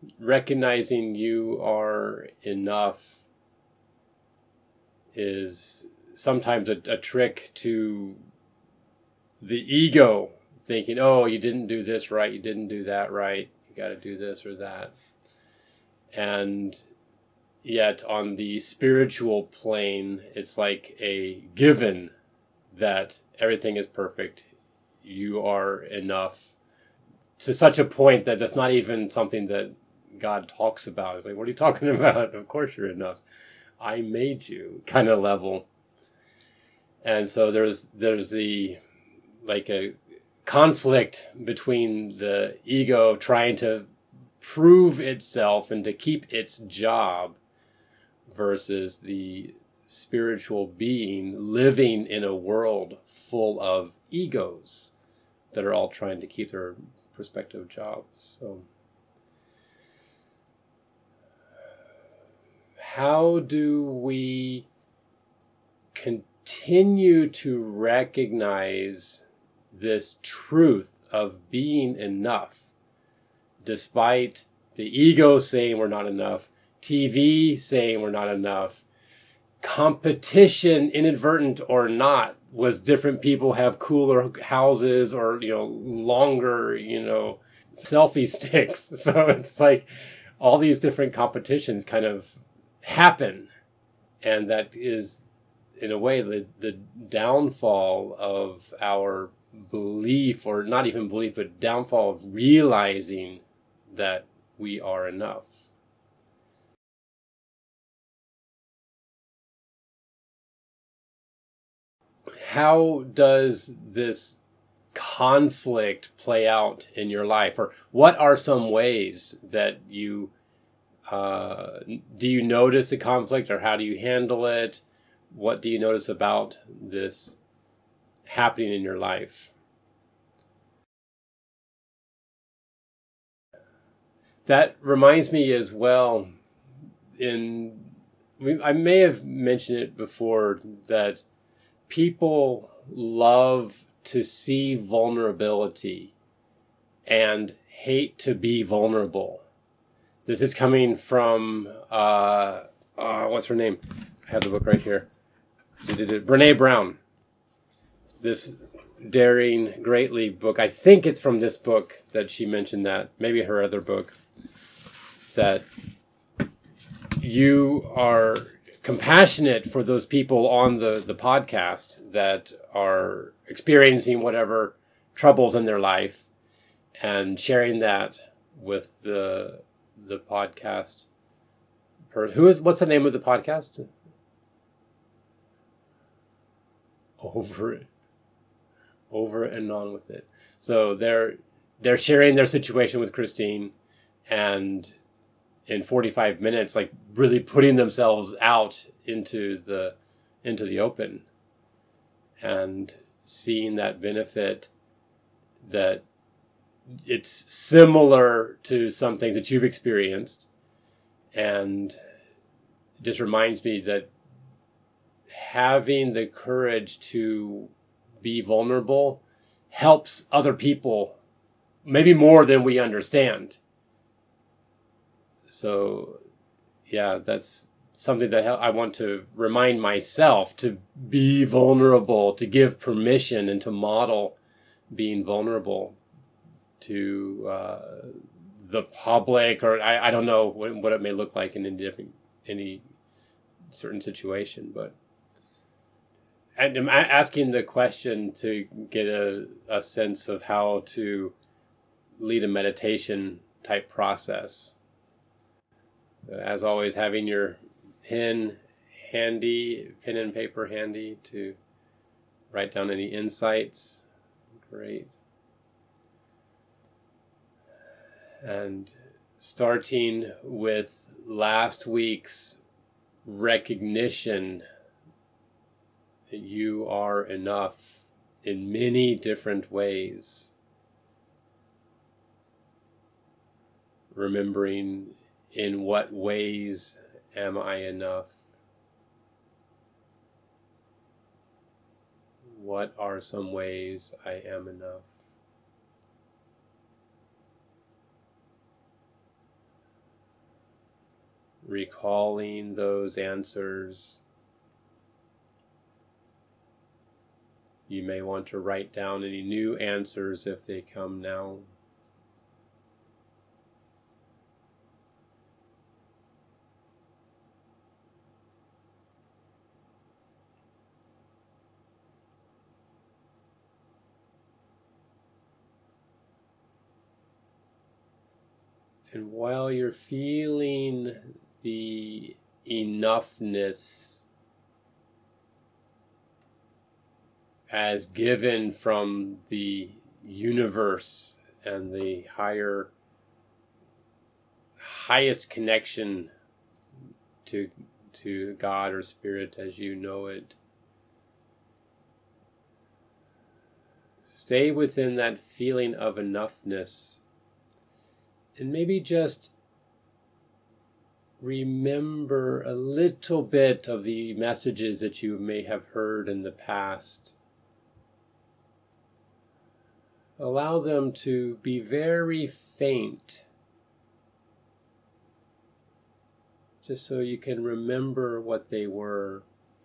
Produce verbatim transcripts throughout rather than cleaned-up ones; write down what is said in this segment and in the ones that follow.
recognizing you are enough is sometimes a, a trick to the ego, thinking, oh, you didn't do this right, you didn't do that right, you got to do this or that. And yet on the spiritual plane, it's like a given that everything is perfect. You are enough, to such a point that that's not even something that God talks about. It's like, what are you talking about? Of course you're enough. I made you, kind of level. And so there's there's the like a conflict between the ego trying to prove itself and to keep its job versus the spiritual being living in a world full of egos that are all trying to keep their prospective jobs. So how do we continue to recognize this truth of being enough, despite the ego saying we're not enough, T V saying we're not enough, competition, inadvertent or not, was different people have cooler houses or, you know, longer, you know, selfie sticks. So it's like all these different competitions kind of happen. And that is, in a way, the, the downfall of our belief, or not even belief, but downfall of realizing that we are enough. How does this conflict play out in your life? Or what are some ways that you, uh, do you notice the conflict, or how do you handle it? What do you notice about this happening in your life? That reminds me as well, in I may have mentioned it before, that people love to see vulnerability and hate to be vulnerable. This is coming from, uh, uh, what's her name? I have the book right here. Brene Brown. This Daring Greatly book. I think it's from this book that she mentioned that. Maybe her other book. That you are compassionate for those people on the, the podcast that are experiencing whatever troubles in their life, and sharing that with the the podcast. Who is, what's the name of the podcast? Over it. Over and on with it. So they're they're sharing their situation with Christine, and in forty-five minutes, like really putting themselves out into the into the open, and seeing that benefit, that it's similar to something that you've experienced. And it just reminds me that having the courage to be vulnerable helps other people maybe more than we understand. So, yeah, that's something that I want to remind myself, to be vulnerable, to give permission, and to model being vulnerable to uh, the public, or I, I don't know what, what it may look like in any different, any certain situation, but and I'm asking the question to get a, a sense of how to lead a meditation type process. So as always, having your pen handy, pen and paper handy to write down any insights. Great. And starting with last week's recognition that you are enough in many different ways. Remembering, in what ways am I enough? What are some ways I am enough? recalling those answers. You may want to write down any new answers if they come now. And while you're feeling the enoughness as given from the universe and the higher, highest connection to, to God or Spirit as you know it, stay within that feeling of enoughness. And maybe just remember a little bit of the messages that you may have heard in the past. Allow them to be very faint, just so you can remember what they were,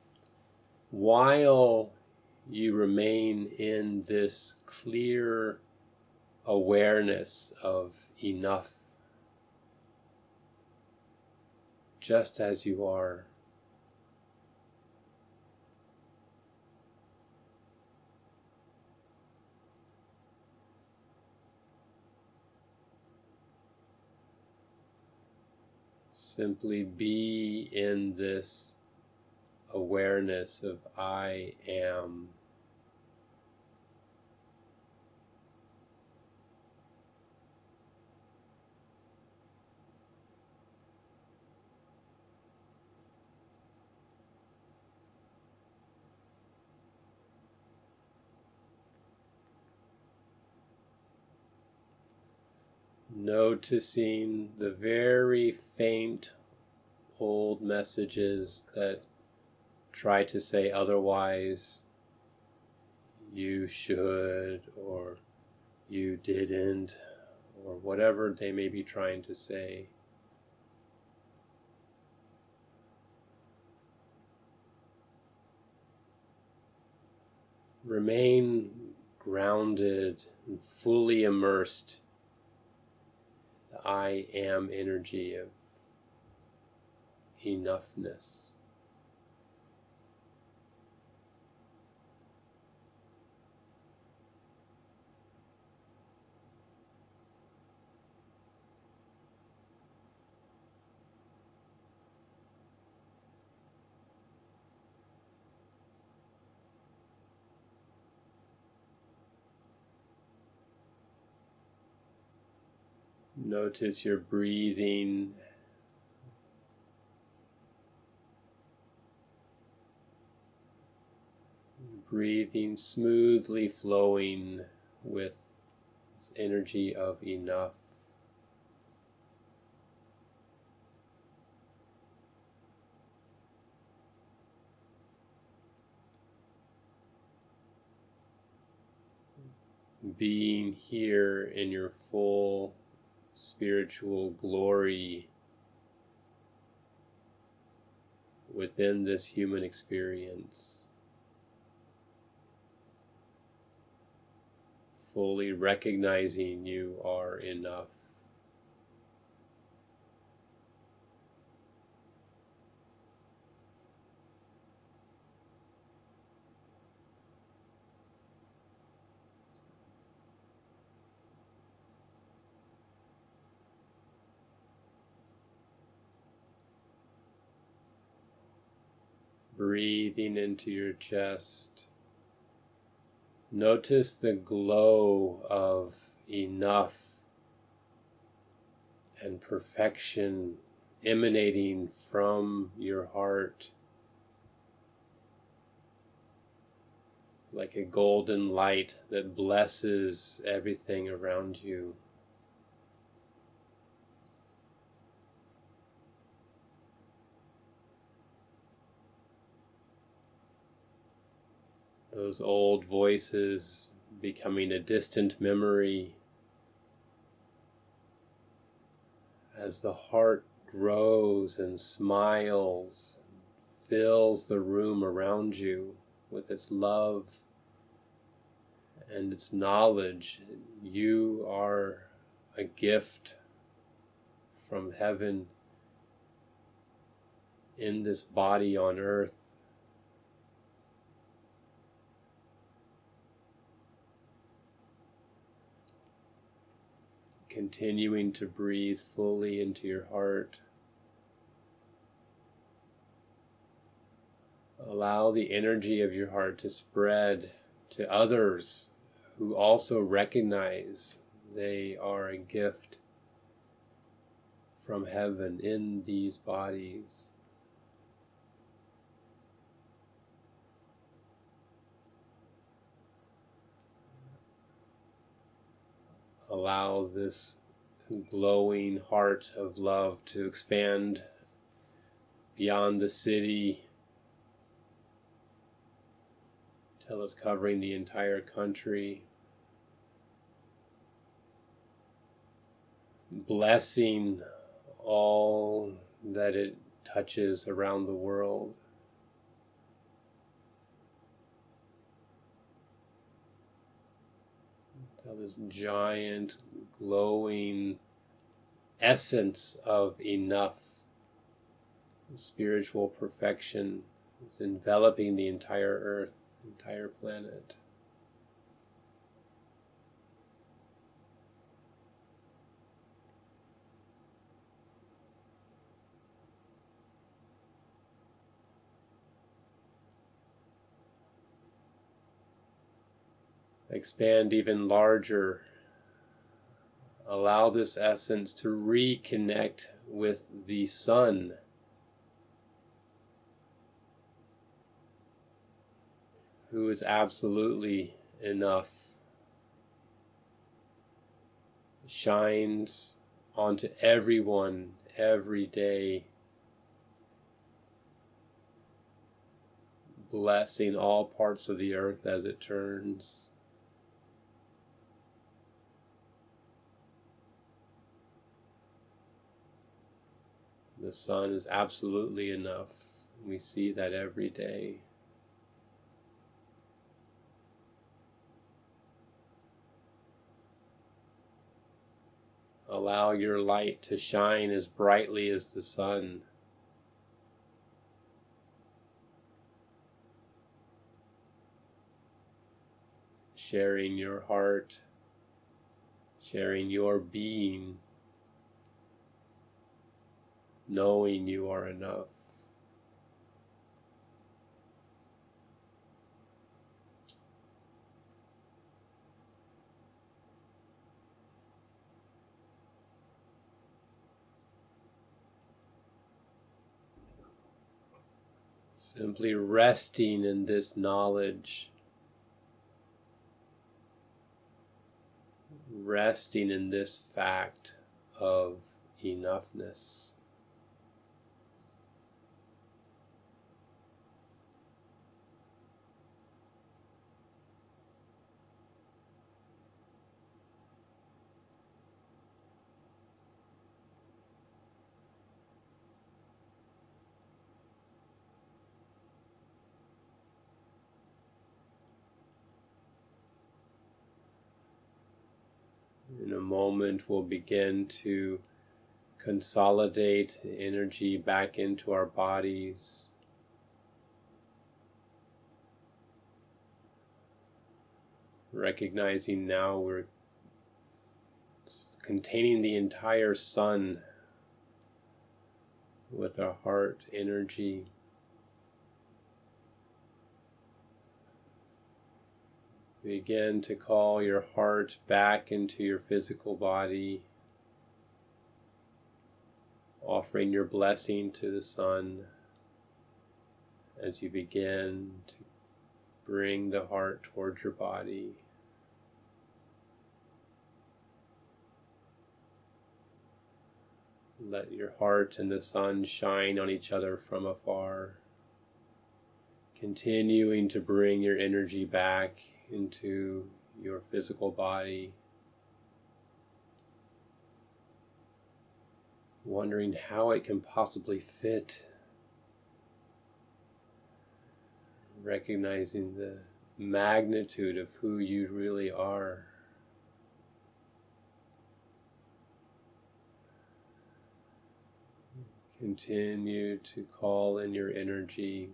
while you remain in this clear awareness of enough, just as you are. Simply be in this awareness of I am. Noticing the very faint old messages that try to say otherwise, you should, or you didn't, or whatever they may be trying to say. Remain grounded and fully immersed in the I am energy of enoughness. Notice your breathing. Breathing smoothly flowing with this energy of enough. Being here in your full spiritual glory within this human experience. Fully recognizing you are enough. Breathing into your chest. Notice the glow of enough and perfection emanating from your heart, like a golden light that blesses everything around you. Those old voices becoming a distant memory as the heart grows and smiles, fills the room around you with its love and its knowledge. You are a gift from heaven in this body on earth. Continuing to breathe fully into your heart. Allow the energy of your heart to spread to others who also recognize they are a gift from heaven in these bodies. Allow this glowing heart of love to expand beyond the city till it's covering the entire country, blessing all that it touches around the world. This giant glowing essence of enough, spiritual perfection is enveloping the entire earth, entire planet. Expand even larger. Allow this essence to reconnect with the sun, who is absolutely enough, shines onto everyone every day, blessing all parts of the earth as it turns. The sun is absolutely enough. We see that every day. Allow your light to shine as brightly as the sun. Sharing your heart, sharing your being, knowing you are enough. Simply resting in this knowledge, resting in this fact of enoughness. In a moment, we'll begin to consolidate energy back into our bodies. Recognizing now we're containing the entire sun with our heart energy. Begin to call your heart back into your physical body, offering your blessing to the sun as you begin to bring the heart towards your body. Let your heart and the sun shine on each other from afar, continuing to bring your energy back into your physical body. wondering how it can possibly fit, recognizing the magnitude of who you really are. Continue to call in your energy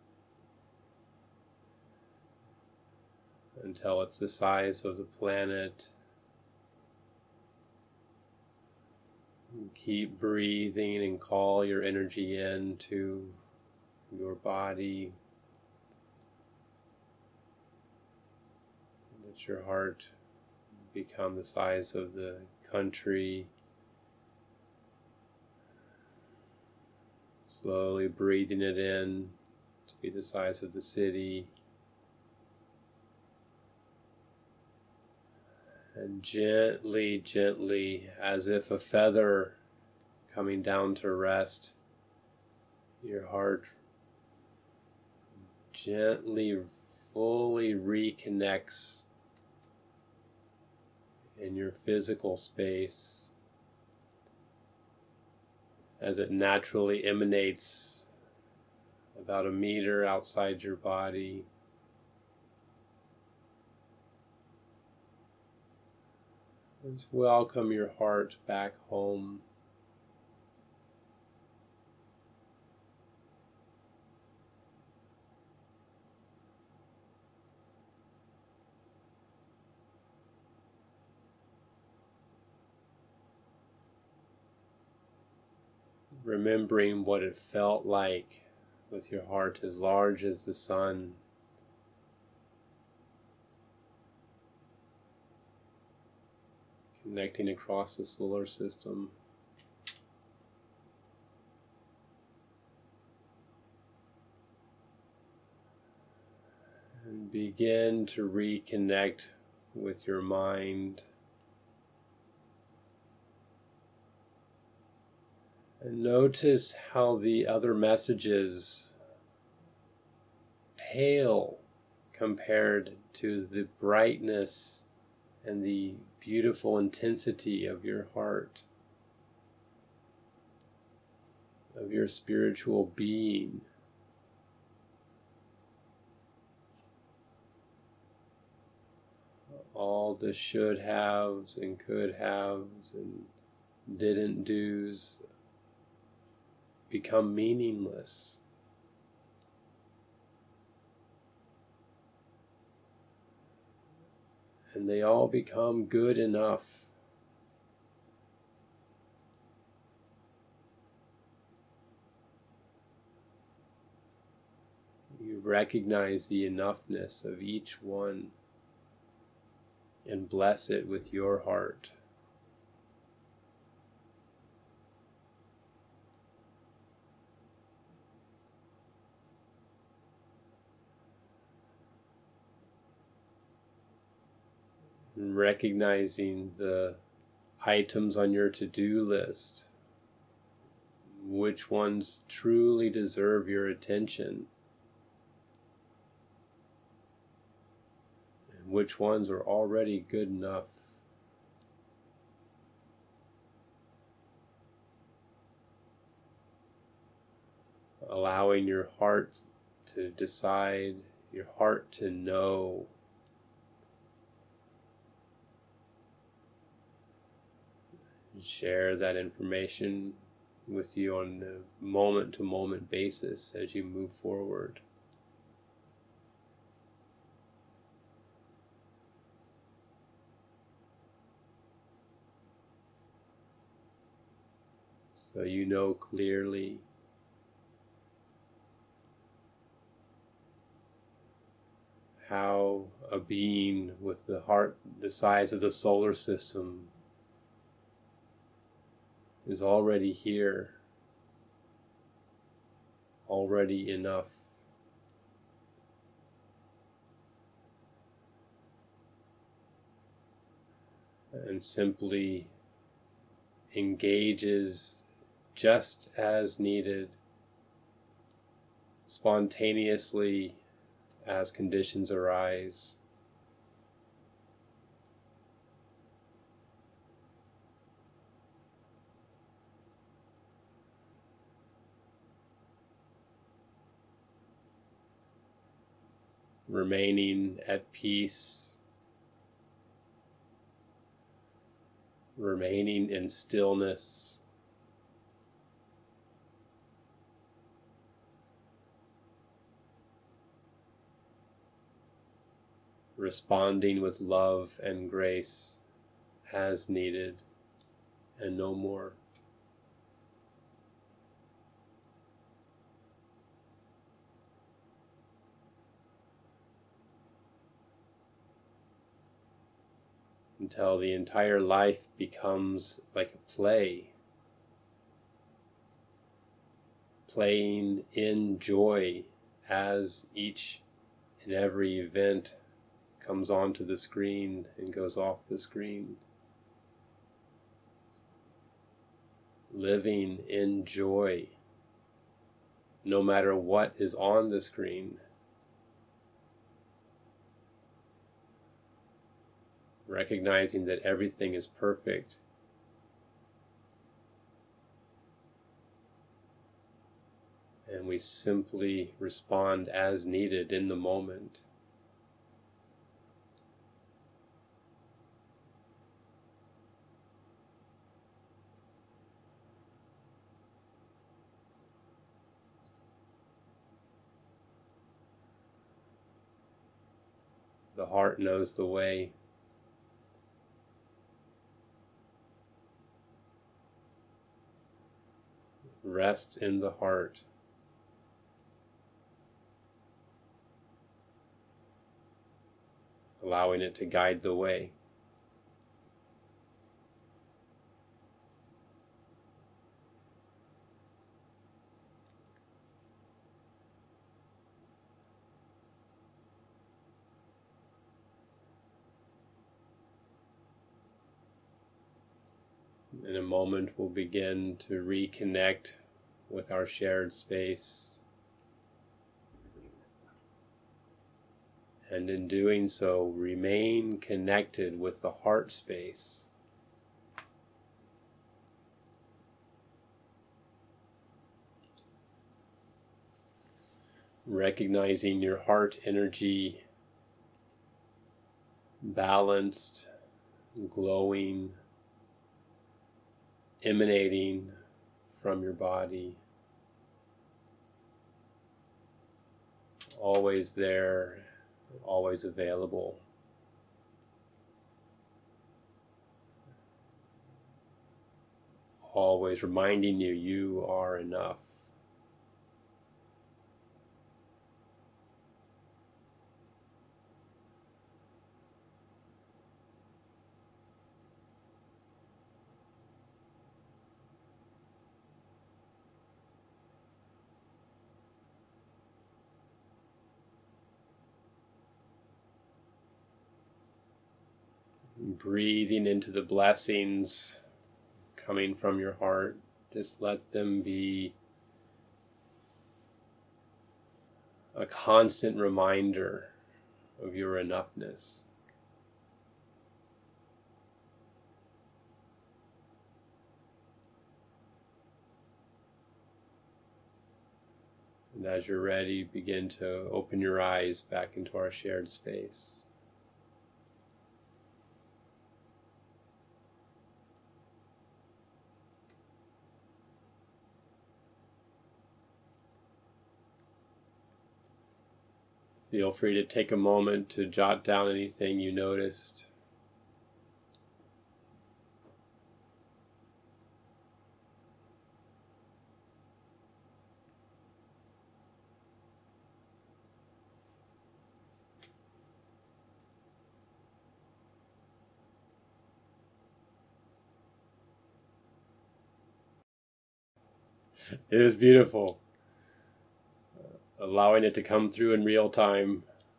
until it's the size of the planet. Keep breathing and call your energy into your body. Let your heart become the size of the country. Slowly breathing it in to be the size of the city. And gently, gently, as if a feather coming down to rest, your heart gently, fully reconnects in your physical space as it naturally emanates about a meter outside your body. Just welcome your heart back home. Remembering what it felt like with your heart as large as the sun. Connecting across the solar system. And begin to reconnect with your mind. And notice how the other messages pale compared to the brightness and the beautiful intensity of your heart, of your spiritual being. All the should haves and could haves and didn't do's become meaningless. And they all become good enough. You recognize the enoughness of each one and bless it with your heart. And recognizing the items on your to-do list, which ones truly deserve your attention, and which ones are already good enough. Allowing your heart to decide, your heart to know. Share that information with you on a moment-to-moment basis as you move forward. So you know clearly how a being with the heart the size of the solar system is already here, already enough. And simply engages just as needed, spontaneously as conditions arise. remaining at peace, remaining in stillness, responding with love and grace as needed, and no more. Until the entire life becomes like a play, playing in joy as each and every event comes onto the screen and goes off the screen. Living in joy, no matter what is on the screen. Recognizing that everything is perfect. And we simply respond as needed in the moment. The heart knows the way. Rest in the heart. Allowing it to guide the way. In a moment, we'll begin to reconnect with our shared space. And in doing so, remain connected with the heart space. Recognizing your heart energy balanced, glowing, emanating from your body, always there, always available. Always reminding you, you are enough. Breathing into the blessings coming from your heart, just let them be a constant reminder of your enoughness. And as you're ready, begin to open your eyes back into our shared space. Feel free to take a moment to jot down anything you noticed. It is beautiful. Allowing it to come through in real time.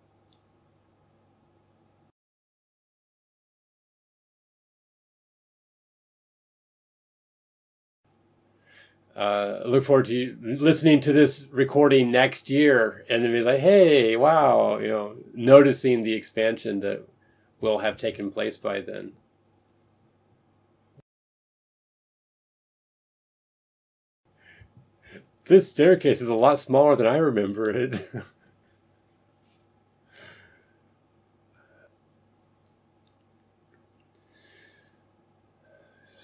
Uh, look forward to listening to this recording next year and then be like, hey, wow, you know, noticing the expansion that will have taken place by then. This staircase is a lot smaller than I remember it.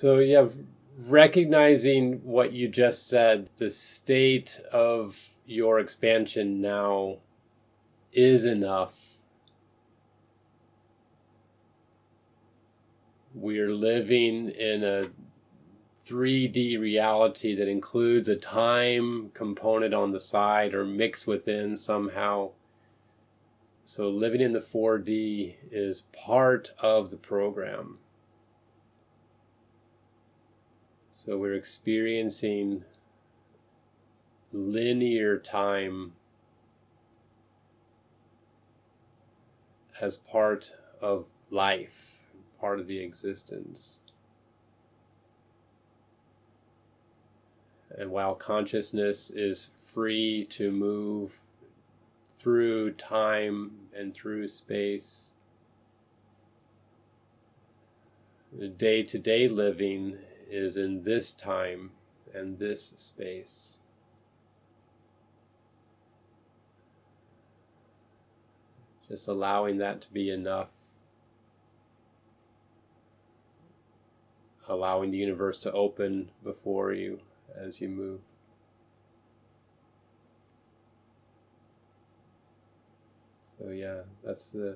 So, yeah, recognizing what you just said, the state of your expansion now is enough. We're living in a three D reality that includes a time component on the side or mixed within somehow. So living in the four D is part of the program. So we're experiencing linear time as part of life, part of the existence. And while consciousness is free to move through time and through space, the day-to-day living is in this time and this space. Just allowing that to be enough. Allowing the universe to open before you as you move. So yeah, that's the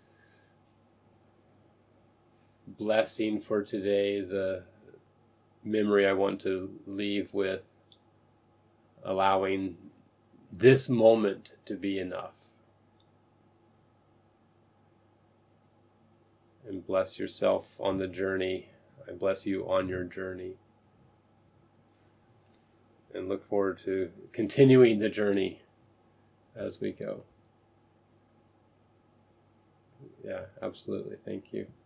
blessing for today, the memory I want to leave with, allowing this moment to be enough. And bless yourself on the journey. I bless you on your journey. And look forward to continuing the journey as we go. Yeah, absolutely. Thank you.